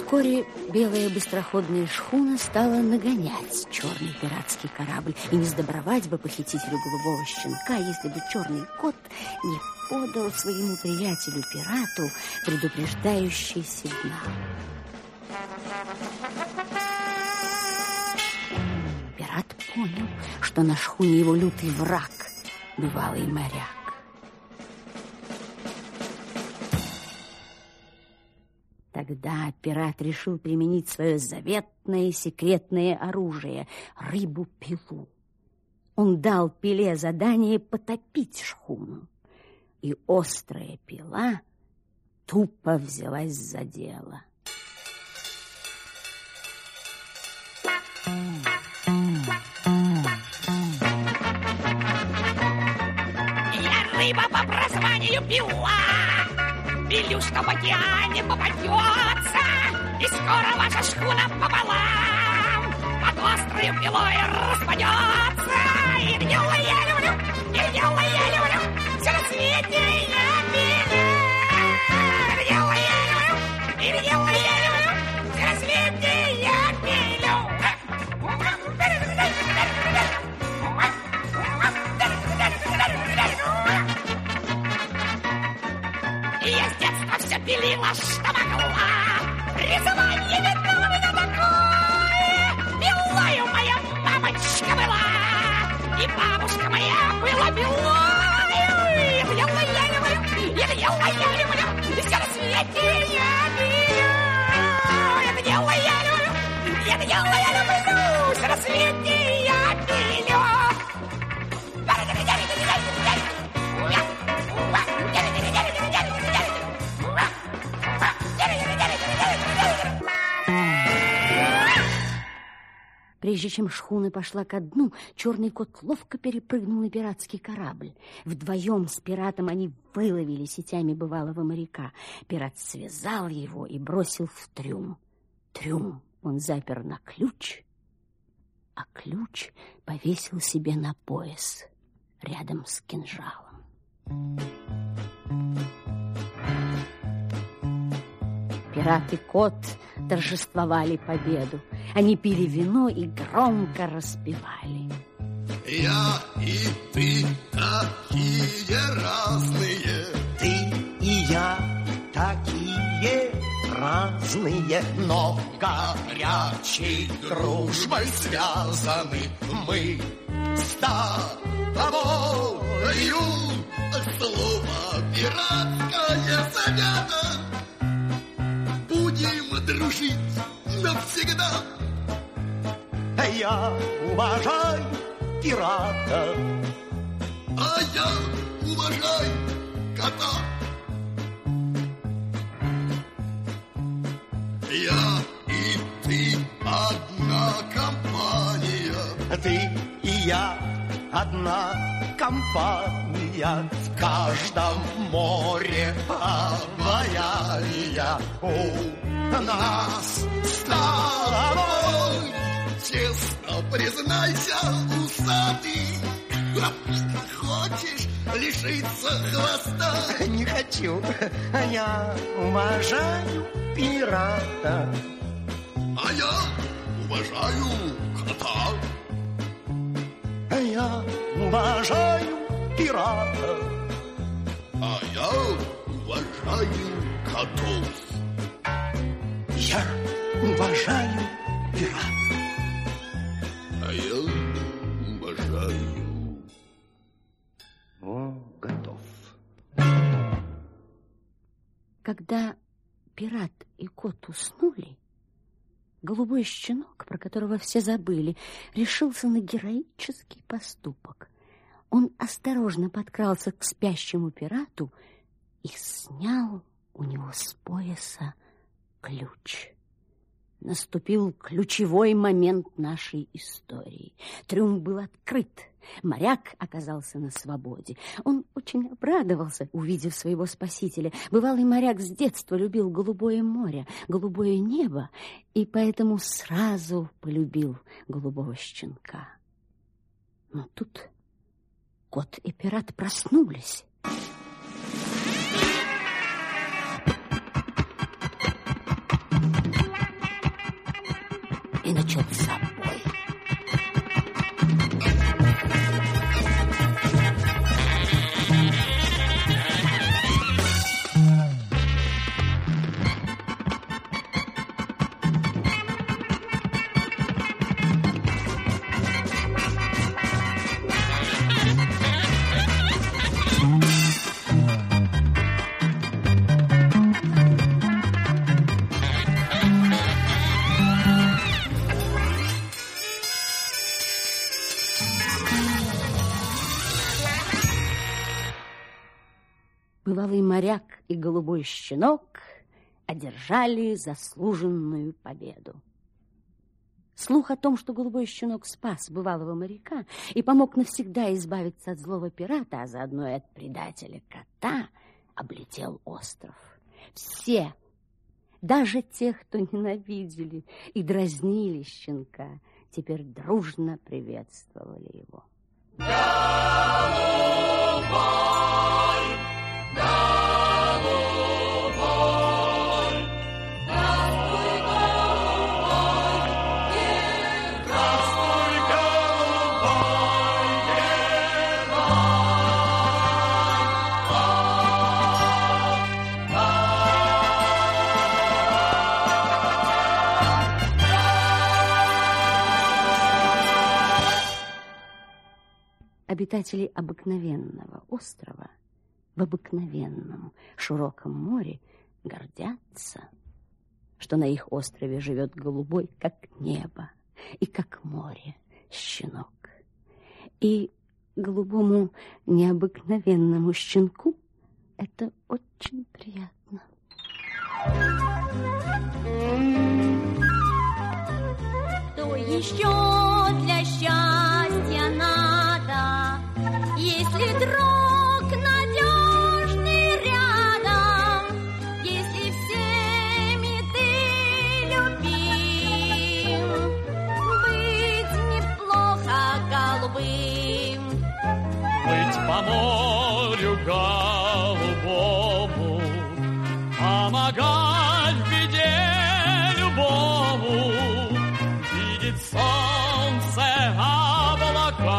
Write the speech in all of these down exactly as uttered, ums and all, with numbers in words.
Вскоре белая быстроходная шхуна стала нагонять черный пиратский корабль. И не сдобровать бы похитителю голубого щенка, если бы черный кот не подал своему приятелю-пирату предупреждающий сигнал. Пират понял, что на шхуне его лютый враг, бывалый моряк. Тогда пират решил применить свое заветное секретное оружие — рыбу-пилу. Он дал пиле задание потопить шхуну, и острая пила тупо взялась за дело. Я рыба по прозванию Пила. Пилю, что в океане попадется, и скоро ваша шхуна пополам под острою пилой распадется. И дело я люблю, и дело я люблю, все на свете я пилю. И дело я люблю, и дело я люблю, все на свете я пилю. И я с детства все пилила, что могла. Призвание видно у меня такое. Пилою моя мамочка была, и бабушка моя была пилой. И дело я люблю, и дело я люблю, и все на свете я пилю. Это дело я люблю, это дело я люблю, все на свете я пилю. Прежде чем шхуна пошла ко дну, черный кот ловко перепрыгнул на пиратский корабль. Вдвоем с пиратом они выловили сетями бывалого моряка. Пират связал его и бросил в трюм. Трюм он запер на ключ, а ключ повесил себе на пояс рядом с кинжалом. Пират и кот торжествовали победу. Они пили вино и громко распевали. Я и ты такие разные. Ты и я такие разные, но горячей дружбой связаны мы с тобою. Слово пиратское завято. Будем дружить навсегда. Я уважаю пирата, а я уважаю кота. Я и ты одна компания. Ты и я одна компания. В каждом море обаяния у нас с тобой. Честно признайся, усатый, хочешь лишиться хвоста? Не хочу, я уважаю пирата. А я уважаю кота. А я уважаю пирата. А я уважаю котов. Я уважаю пирата. А я уважаю... О, готов. Когда пират и кот уснули, голубой щенок, про которого все забыли, решился на героический поступок. Он осторожно подкрался к спящему пирату и снял у него с пояса ключ. Наступил ключевой момент нашей истории. Трюм был открыт. Моряк оказался на свободе. Он очень обрадовался, увидев своего спасителя. Бывалый моряк с детства любил голубое море, голубое небо, и поэтому сразу полюбил голубого щенка. Но тут кот и пират проснулись. и начался бой. Бывалый моряк и голубой щенок одержали заслуженную победу. Слух о том, что голубой щенок спас бывалого моряка и помог навсегда избавиться от злого пирата, а заодно и от предателя кота, облетел остров. Все, даже те, кто ненавидели и дразнили щенка, теперь дружно приветствовали его. Обитатели обыкновенного острова в обыкновенном широком море гордятся, что на их острове живет голубой, как небо, и как море, щенок. И голубому необыкновенному щенку это очень приятно. Что еще для счастья надо, если друг надежный рядом, если всеми ты любим, быть неплохо голубым, быть по морю голубому, помогать в беде любому, видеть солнце, облака.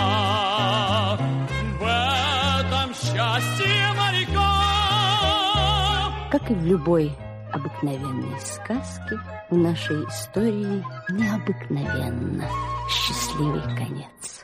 В этом счастье моряка. Как и в любой обыкновенной сказке, в нашей истории необыкновенно счастливый конец.